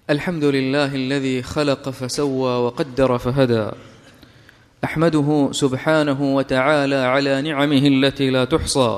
الحمد لله الذي خلق فسوى وقدر فهدى. أحمده سبحانه وتعالى على نعمه التي لا تحصى،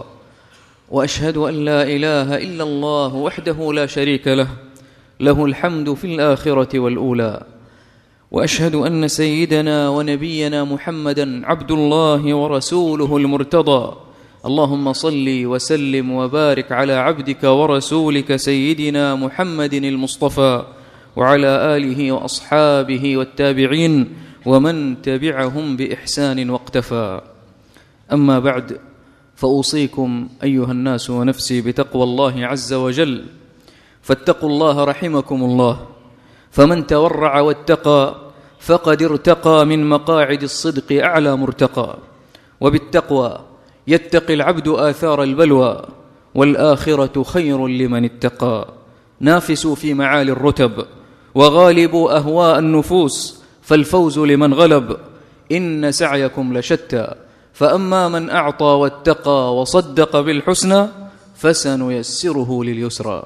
وأشهد أن لا إله إلا الله وحده لا شريك له، له الحمد في الآخرة والأولى. وأشهد أن سيدنا ونبينا محمدا عبد الله ورسوله المرتضى. اللهم صل وسلم وبارك على عبدك ورسولك سيدنا محمد المصطفى، وعلى آله وأصحابه والتابعين ومن تبعهم بإحسان واقتفى. أما بعد، فأوصيكم أيها الناس ونفسي بتقوى الله عز وجل، فاتقوا الله رحمكم الله، فمن تورع واتقى فقد ارتقى من مقاعد الصدق أعلى مرتقى. وبالتقوى يتقي العبد آثار البلوى، والآخرة خير لمن اتقى. نافسوا في معالي الرتب وغالبوا أهواء النفوس، فالفوز لمن غلب. إن سعيكم لشتى، فأما من أعطى واتقى وصدق بالحسنى فسنيسره لليسرى.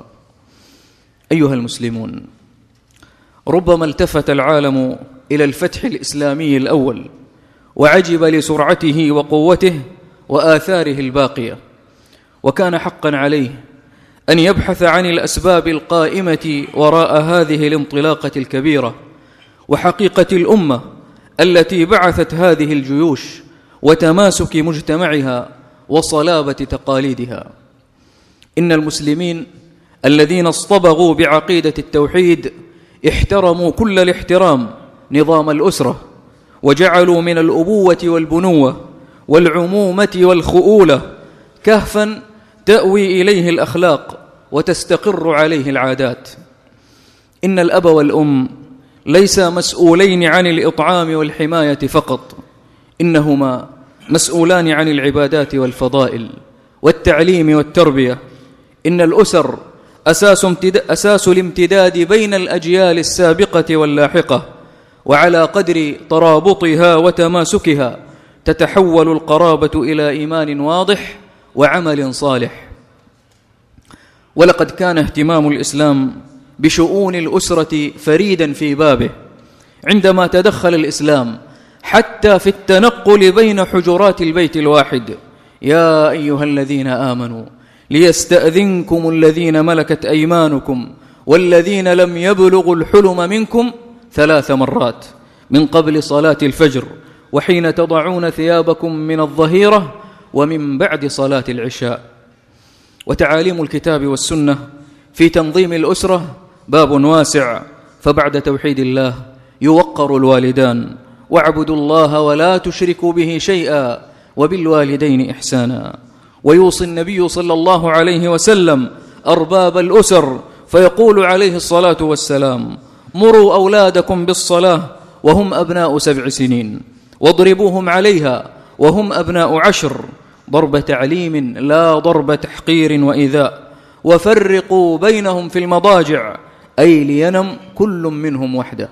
أيها المسلمون، ربما التفت العالم إلى الفتح الإسلامي الأول وعجب لسرعته وقوته وآثاره الباقية، وكان حقا عليه أن يبحث عن الأسباب القائمة وراء هذه الانطلاقة الكبيرة، وحقيقة الأمة التي بعثت هذه الجيوش، وتماسك مجتمعها وصلابة تقاليدها. إن المسلمين الذين اصطبغوا بعقيدة التوحيد احترموا كل الاحترام نظام الأسرة، وجعلوا من الأبوة والبنوة والعمومة والخؤولة كهفا تأوي إليه الأخلاق وتستقر عليه العادات. إن الأب والأم ليسا مسؤولين عن الإطعام والحماية فقط، إنهما مسؤولان عن العبادات والفضائل والتعليم والتربية. إن الأسر أساس الامتداد بين الأجيال السابقة واللاحقة، وعلى قدر ترابطها وتماسكها تتحول القرابة إلى إيمان واضح وعمل صالح. ولقد كان اهتمام الإسلام بشؤون الأسرة فريدا في بابه، عندما تدخل الإسلام حتى في التنقل بين حجرات البيت الواحد. يا أيها الذين آمنوا ليستأذنكم الذين ملكت أيمانكم والذين لم يبلغوا الحلم منكم 3 مرات من قبل صلاة الفجر، وحين تضعون ثيابكم من الظهيرة، ومن بعد صلاة العشاء. وتعاليم الكتاب والسنة في تنظيم الأسرة باب واسع، فبعد توحيد الله يوقر الوالدان: واعبدوا الله ولا تشركوا به شيئا وبالوالدين إحسانا. ويوصي النبي صلى الله عليه وسلم أرباب الأسر فيقول عليه الصلاة والسلام: مروا أولادكم بالصلاة وهم أبناء 7 سنين، واضربوهم عليها وهم أبناء 10، ضرب تعليم لا ضرب تحقير وإيذاء. وفرقوا بينهم في المضاجع، أي لينم كل منهم وحده.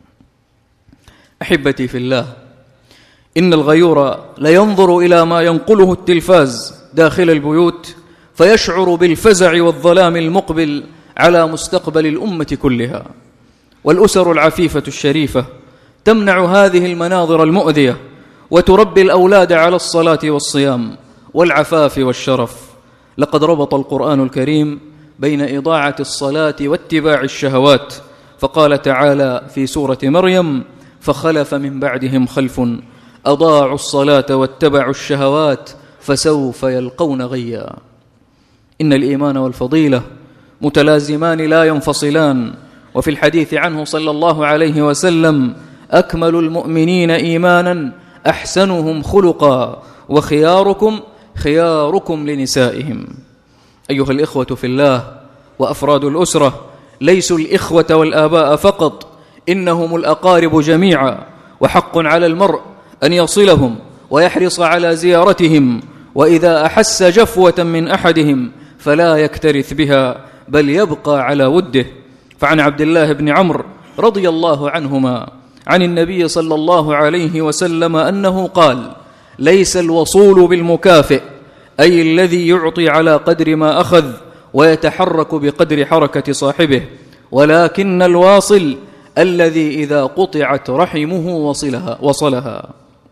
أحبتي في الله، إن الغيور لينظر إلى ما ينقله التلفاز داخل البيوت فيشعر بالفزع والظلام المقبل على مستقبل الأمة كلها. والأسر العفيفة الشريفة تمنع هذه المناظر المؤذية، وتربي الأولاد على الصلاة والصيام والعفاف والشرف. لقد ربط القرآن الكريم بين إضاعة الصلاة واتباع الشهوات، فقال تعالى في سورة مريم: فخلف من بعدهم خلف أضاعوا الصلاة واتبعوا الشهوات فسوف يلقون غيا. إن الإيمان والفضيلة متلازمان لا ينفصلان. وفي الحديث عنه صلى الله عليه وسلم: أكمل المؤمنين إيمانا أحسنهم خلقا، وخياركم خياركم لنسائهم. أيها الإخوة في الله، وأفراد الأسرة ليسوا الإخوة والآباء فقط، إنهم الأقارب جميعا، وحق على المرء أن يصلهم ويحرص على زيارتهم، وإذا أحس جفوة من أحدهم فلا يكترث بها، بل يبقى على وده. فعن عبد الله بن عمرو رضي الله عنهما عن النبي صلى الله عليه وسلم أنه قال: ليس الوصول بالمكافئ، أي الذي يعطي على قدر ما أخذ ويتحرك بقدر حركة صاحبه، ولكن الواصل الذي إذا قطعت رحمه وصلها.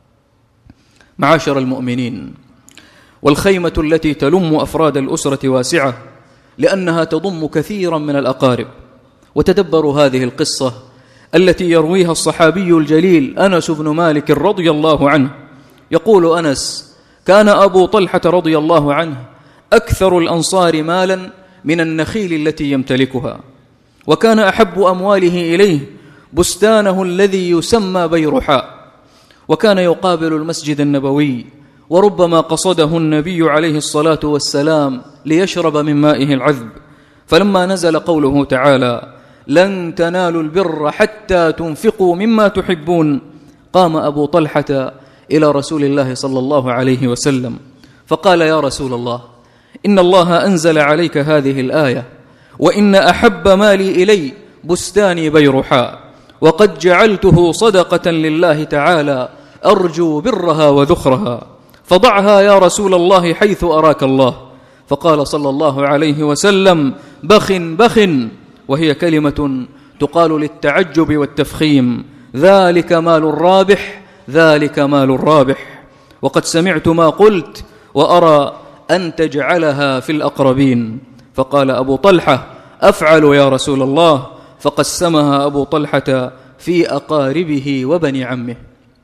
معاشر المؤمنين، والخيمة التي تلم أفراد الأسرة واسعة لأنها تضم كثيرا من الأقارب. وتدبروا هذه القصة التي يرويها الصحابي الجليل أنس بن مالك رضي الله عنه. يقول أنس: كان أبو طلحة رضي الله عنه أكثر الأنصار مالا من النخيل التي يمتلكها، وكان أحب أمواله إليه بستانه الذي يسمى بيرحاء، وكان يقابل المسجد النبوي، وربما قصده النبي عليه الصلاة والسلام ليشرب من مائه العذب. فلما نزل قوله تعالى: لن تنالوا البر حتى تنفقوا مما تحبون، قام أبو طلحة إلى رسول الله صلى الله عليه وسلم فقال: يا رسول الله، إن الله أنزل عليك هذه الآية، وإن أحب مالي إلي بستاني بيرحاء، وقد جعلته صدقة لله تعالى أرجو برها وذخرها، فضعها يا رسول الله حيث أراك الله. فقال صلى الله عليه وسلم: بخ بخ، وهي كلمة تقال للتعجب والتفخيم: ذلك مال الرابح، ذلك مال الرابح، وقد سمعت ما قلت وأرى أن تجعلها في الأقربين. فقال أبو طلحة: أفعل يا رسول الله. فقسمها أبو طلحة في أقاربه وبني عمه.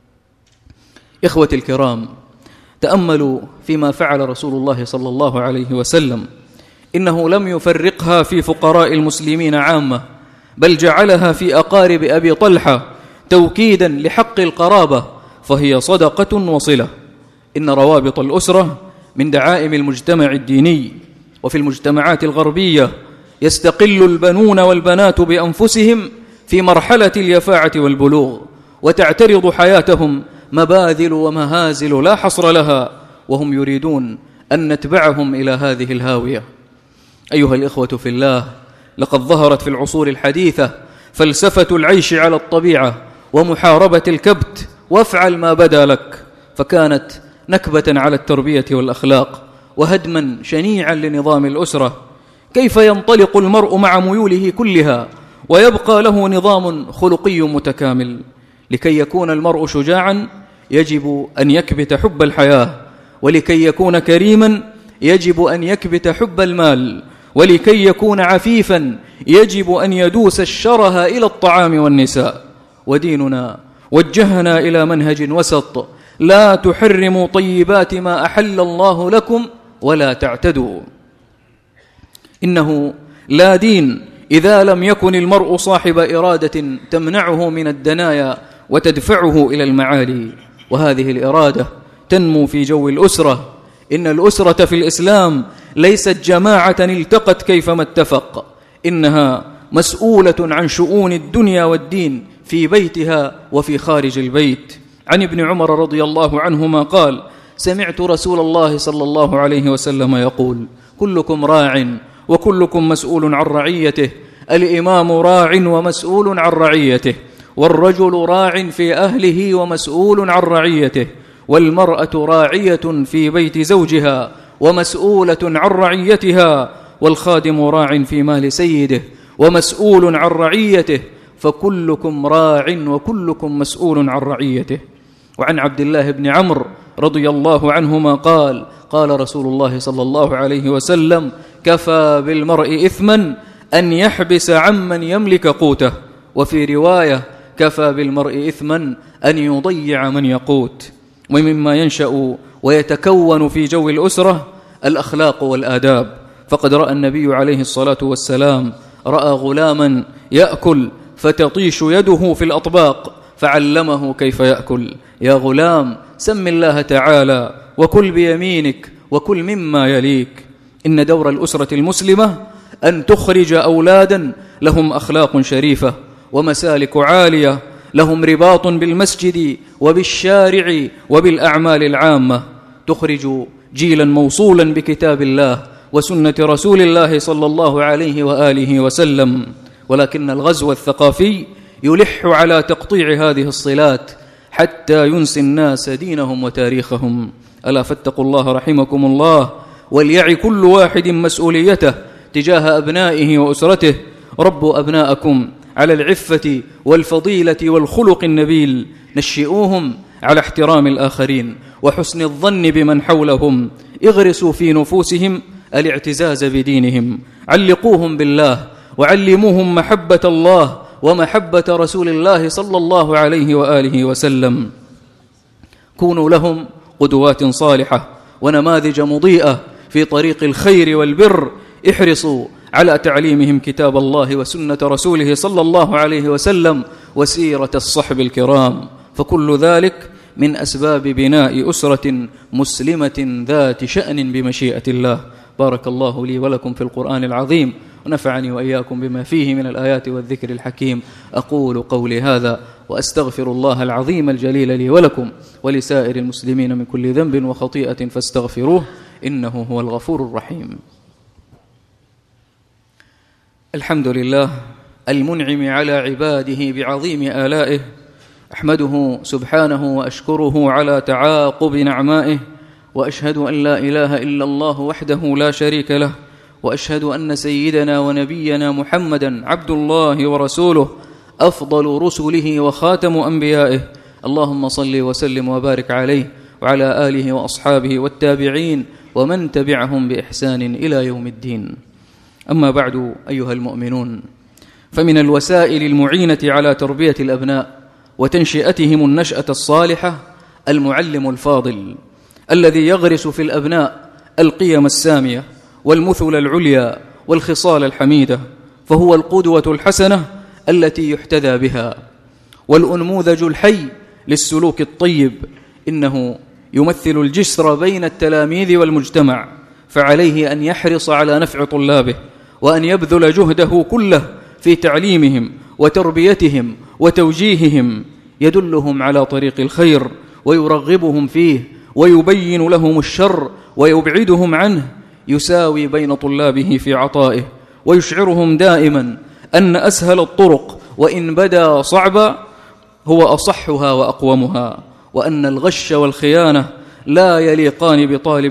إخوتي الكرام، تأملوا فيما فعل رسول الله صلى الله عليه وسلم. إنه لم يفرقها في فقراء المسلمين عامة، بل جعلها في أقارب أبي طلحة توكيدا لحق القرابة، فهي صدقة وصلة. إن روابط الأسرة من دعائم المجتمع الديني، وفي المجتمعات الغربية يستقل البنون والبنات بأنفسهم في مرحلة اليفاعة والبلوغ، وتعترض حياتهم مباذل ومهازل لا حصر لها، وهم يريدون أن نتبعهم إلى هذه الهاوية. أيها الإخوة في الله، لقد ظهرت في العصور الحديثة فلسفة العيش على الطبيعة ومحاربة الكبت وافعل ما بدا لك، فكانت نكبة على التربية والأخلاق، وهدما شنيعا لنظام الأسرة. كيف ينطلق المرء مع ميوله كلها ويبقى له نظام خلقي متكامل؟ لكي يكون المرء شجاعا يجب أن يكبت حب الحياة، ولكي يكون كريما يجب أن يكبت حب المال، ولكي يكون عفيفا يجب أن يدوس الشره إلى الطعام والنساء. وديننا وجهنا إلى منهج وسط: لا تحرموا طيبات ما أحل الله لكم ولا تعتدوا. إنه لا دين إذا لم يكن المرء صاحب إرادة تمنعه من الدنايا وتدفعه إلى المعالي، وهذه الإرادة تنمو في جو الأسرة. إن الأسرة في الإسلام ليست جماعة التقت كيفما اتفق، إنها مسؤولة عن شؤون الدنيا والدين في بيتها وفي خارج البيت. عن ابن عمر رضي الله عنهما قال: سمعت رسول الله صلى الله عليه وسلم يقول: كلكم راع وكلكم مسؤول عن رعيته، الإمام راع ومسؤول عن رعيته، والرجل راع في أهله ومسؤول عن رعيته، والمرأة راعية في بيت زوجها ومسؤولة عن رعيتها، والخادم راع في مال سيده ومسؤول عن رعيته، فكلكم راع وكلكم مسؤول عن رعيته. وعن عبد الله بن عمرو رضي الله عنهما قال: قال رسول الله صلى الله عليه وسلم: كفى بالمرء إثما أن يحبس عمن يملك قوته. وفي رواية: كفى بالمرء إثما أن يضيع من يقوت. ومما ينشأ ويتكون في جو الأسرة الأخلاق والآداب. فقد رأى النبي عليه الصلاة والسلام غلاما يأكل فتطيش يده في الأطباق فعلمه كيف يأكل: يا غلام سم الله تعالى وكل بيمينك وكل مما يليك. إن دور الأسرة المسلمة أن تخرج أولادا لهم أخلاق شريفة ومسالك عالية، لهم رباط بالمسجد وبالشارع وبالأعمال العامة، تخرج جيلا موصولا بكتاب الله وسنة رسول الله صلى الله عليه وآله وسلم. ولكن الغزو الثقافي يلح على تقطيع هذه الصلات حتى ينسي الناس دينهم وتاريخهم. ألا فاتقوا الله رحمكم الله، وليعي كل واحد مسؤوليته تجاه أبنائه وأسرته، ربوا أبناءكم على العفة والفضيلة والخلق النبيل، نشئوهم على احترام الآخرين وحسن الظن بمن حولهم، اغرسوا في نفوسهم الاعتزاز بدينهم، علقوهم بالله وعلموهم محبة الله ومحبة رسول الله صلى الله عليه وآله وسلم. كونوا لهم قدوات صالحة ونماذج مضيئة في طريق الخير والبر، احرصوا على تعليمهم كتاب الله وسنة رسوله صلى الله عليه وسلم وسيرة الصحب الكرام، فكل ذلك من أسباب بناء أسرة مسلمة ذات شأن بمشيئة الله. بارك الله لي ولكم في القرآن العظيم، ونفعني وإياكم بما فيه من الآيات والذكر الحكيم. أقول قولي هذا وأستغفر الله العظيم الجليل لي ولكم ولسائر المسلمين من كل ذنب وخطيئة فاستغفروه إنه هو الغفور الرحيم. الحمد لله المنعم على عباده بعظيم آلائه، أحمده سبحانه وأشكره على تعاقب نعمائه، وأشهد أن لا إله إلا الله وحده لا شريك له، وأشهد أن سيدنا ونبينا محمدا عبد الله ورسوله أفضل رسله وخاتم أنبيائه. اللهم صل وسلم وبارك عليه وعلى آله وأصحابه والتابعين ومن تبعهم بإحسان إلى يوم الدين. أما بعد أيها المؤمنون، فمن الوسائل المعينة على تربية الأبناء وتنشئتهم النشأة الصالحة المعلم الفاضل الذي يغرس في الأبناء القيم السامية والمثل العليا والخصال الحميدة، فهو القدوة الحسنة التي يحتذى بها والأنموذج الحي للسلوك الطيب. إنه يمثل الجسر بين التلاميذ والمجتمع، فعليه أن يحرص على نفع طلابه وأن يبذل جهده كله في تعليمهم وتربيتهم وتوجيههم، يدلهم على طريق الخير ويرغبهم فيه ويبين لهم الشر ويبعدهم عنه، يساوي بين طلابه في عطائه، ويشعرهم دائما أن أسهل الطرق وإن بدا صعبا هو أصحها وأقومها، وأن الغش والخيانة لا يليقان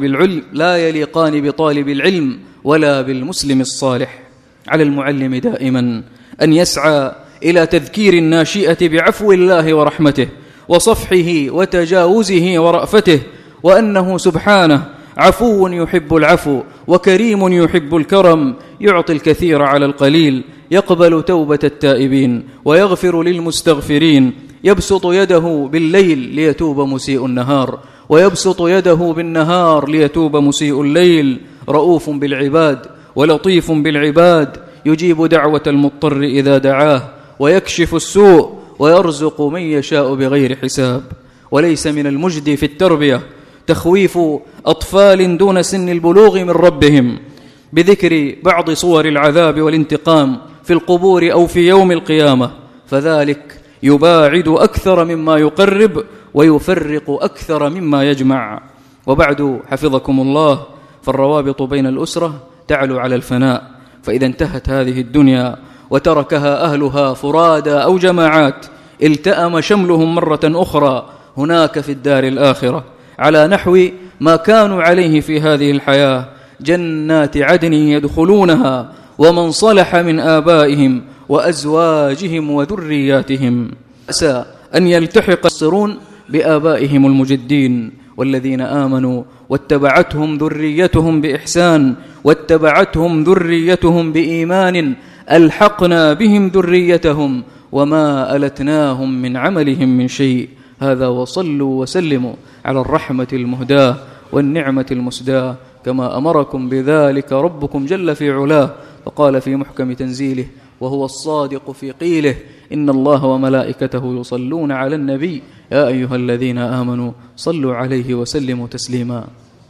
بطالب العلم ولا بالمسلم الصالح. على المعلم دائما أن يسعى إلى تذكير الناشئة بعفو الله ورحمته وصفحه وتجاوزه ورأفته، وأنه سبحانه عفو يحب العفو وكريم يحب الكرم، يعطي الكثير على القليل، يقبل توبة التائبين ويغفر للمستغفرين، يبسط يده بالليل ليتوب مسيء النهار ويبسط يده بالنهار ليتوب مسيء الليل، رؤوف بالعباد ولطيف بالعباد، يجيب دعوة المضطر إذا دعاه ويكشف السوء ويرزق من يشاء بغير حساب. وليس من المجد في التربية تخويف أطفال دون سن البلوغ من ربهم بذكر بعض صور العذاب والانتقام في القبور أو في يوم القيامة، فذلك يباعد أكثر مما يقرب ويفرق أكثر مما يجمع. وبعد حفظكم الله، فالروابط بين الأسرة تعلو على الفناء، فإذا انتهت هذه الدنيا وتركها أهلها فرادا أو جماعات، التأم شملهم مرة أخرى هناك في الدار الآخرة على نحو ما كانوا عليه في هذه الحياة، جنات عدن يدخلونها ومن صلح من آبائهم وأزواجهم وذرياتهم. أسى أن يلتحق الصرون بآبائهم المجدين والذين آمنوا واتبعتهم ذريتهم بإحسان واتبعتهم ذريتهم بإيمان ألحقنا بهم ذريتهم وما ألتناهم من عملهم من شيء. هذا وصلوا وسلموا على الرحمة المهداة والنعمة المسداة كما أمركم بذلك ربكم جل في علاه، فقال في محكم تنزيله وهو الصادق في قيله: إن الله وملائكته يصلون على النبي يا أيها الذين آمنوا صلوا عليه وسلموا تسليما.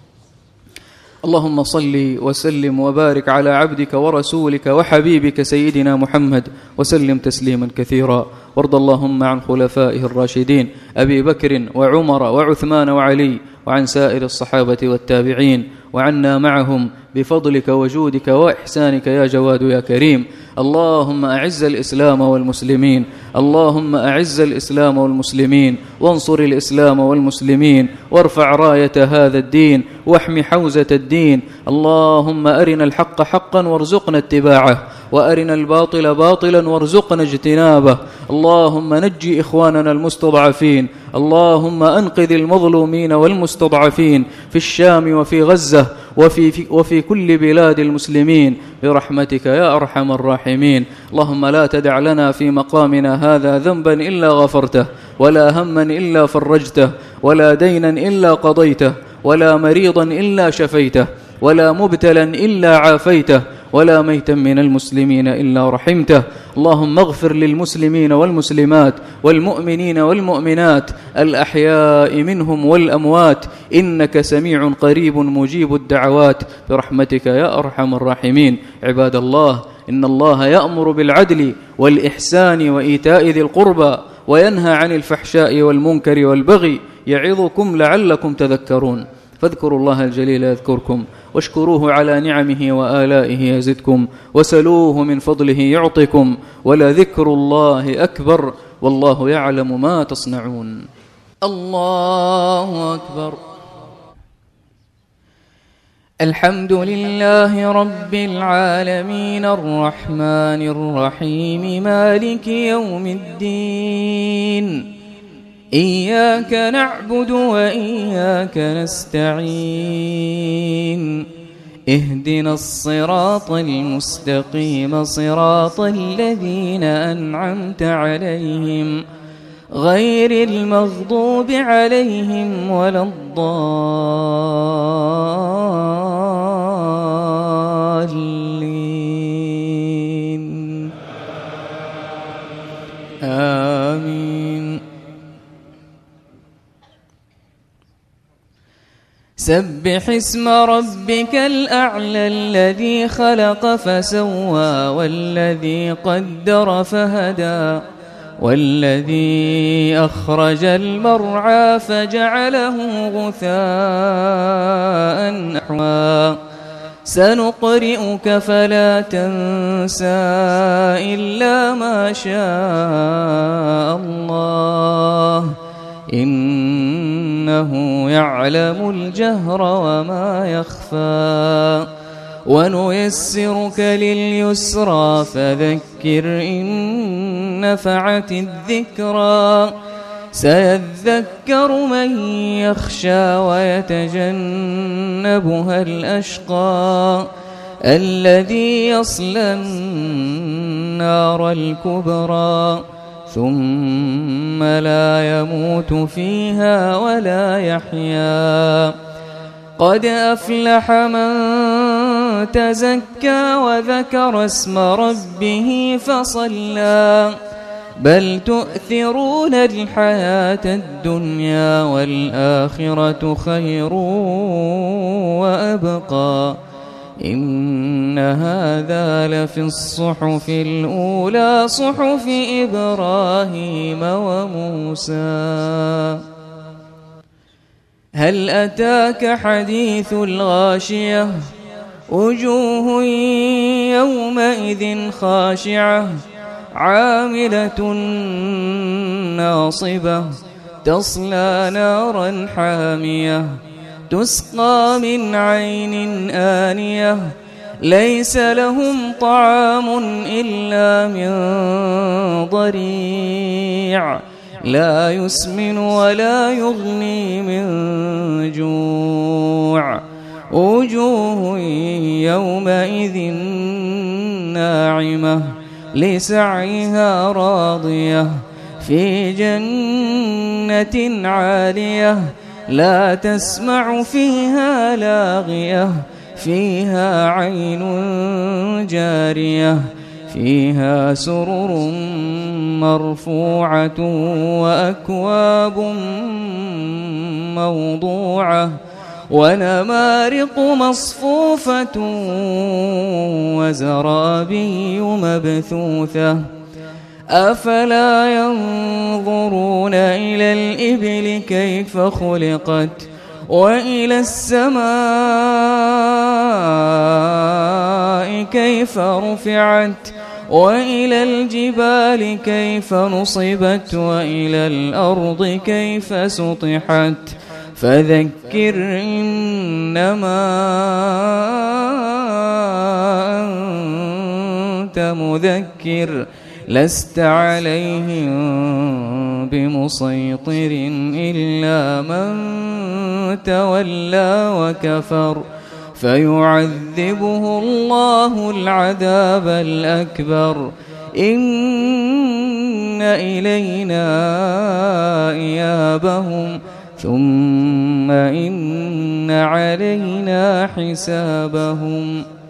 اللهم صل وسلم وبارك على عبدك ورسولك وحبيبك سيدنا محمد وسلم تسليما كثيرا. وارض اللهم عن خلفائه الراشدين أبي بكر وعمر وعثمان وعلي، وعن سائر الصحابة والتابعين، وعنا معهم بفضلك وجودك وإحسانك يا جواد يا كريم. اللهم أعز الإسلام والمسلمين، اللهم أعز الإسلام والمسلمين، وانصر الإسلام والمسلمين، وارفع راية هذا الدين، واحم حوزة الدين. اللهم أرنا الحق حقا وارزقنا اتباعه، وأرنا الباطل باطلا وارزقنا اجتنابه. اللهم نجي إخواننا المستضعفين، اللهم أنقذ المظلومين والمستضعفين في الشام وفي غزة وفي كل بلاد المسلمين برحمتك يا أرحم الراحمين. اللهم لا تدع لنا في مقامنا هذا ذنبا إلا غفرته، ولا هما إلا فرجته، ولا دينا إلا قضيته، ولا مريضا إلا شفيته، ولا مبتلا إلا عافيته، ولا ميتا من المسلمين إلا رحمته. اللهم اغفر للمسلمين والمسلمات والمؤمنين والمؤمنات الأحياء منهم والأموات، إنك سميع قريب مجيب الدعوات برحمتك يا أرحم الراحمين. عباد الله، إن الله يأمر بالعدل والإحسان وإيتاء ذي القربى وينهى عن الفحشاء والمنكر والبغي يعظكم لعلكم تذكرون. فاذكروا الله الجليل يذكركم، واشكروه على نعمه وآلائه يزدكم، وسلوه من فضله يعطكم، ولذكر الله أكبر، والله يعلم ما تصنعون. الله أكبر. الحمد لله رب العالمين الرحمن الرحيم مالك يوم الدين، إياك نعبد وإياك نستعين، اهدنا الصراط المستقيم صراط الذين أنعمت عليهم غير المغضوب عليهم ولا الضالين. آمين. سبح اسم ربك الأعلى الذي خلق فسوى والذي قدر فهدى والذي أخرج المرعى فجعله غثاء أحوى سنقرئك فلا تنسى إلا ما شاء الله إنه يعلم الجهر وما يخفى ونيسرك لليسرى فذكر إن نفعت الذكرى سيذكر من يخشى ويتجنبها الأشقى الذي يصلى النار الكبرى ثم لا يموت فيها ولا يحيا قد أفلح من تزكى وذكر اسم ربه فصلى بل تؤثرون الحياة الدنيا والآخرة خير وأبقى إن هذا لفي الصحف الأولى صحف إبراهيم وموسى. هل أتاك حديث الغاشية وجوه يومئذ خاشعة عاملة ناصبة تصلى نارا حامية تسقى من عين آنية ليس لهم طعام إلا من ضريع لا يسمن ولا يغني من جوع وجوه يومئذ ناعمة لسعيها راضية في جنة عالية لا تسمع فيها لاغية فيها عين جارية فيها سرر مرفوعة وأكواب موضوعة ونمارق مصفوفة وزرابي مبثوثة أفلا ينظرون إلى الإبل كيف خلقت وإلى السماء كيف رفعت وإلى الجبال كيف نصبت وإلى الأرض كيف سطحت فذكر إنما أنت مذكر لست عليهم بمسيطر إلا من تولى وكفر فيعذبه الله العذاب الأكبر إن إلينا إيابهم ثم إن علينا حسابهم.